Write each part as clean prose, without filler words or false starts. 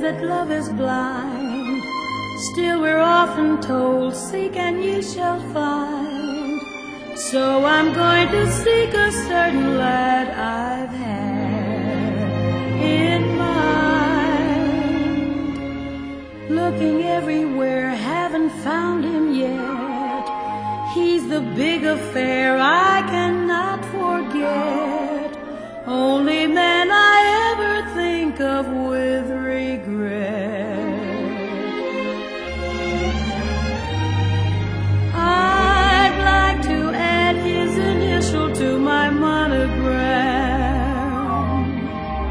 that love is blind. Still we're often told, seek and you shall find. So I'm going to seek a certain lad I've had in mind. Looking everywhere, haven't found him yet. He's the big affair I cannot forget. Only man I ever think of with regret. I'd like to add his initial to my monogram.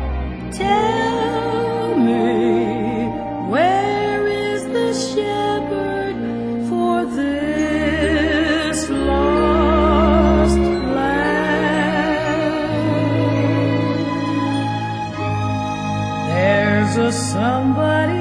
Tell me, where is the shepherd for this lost land? There's a somebody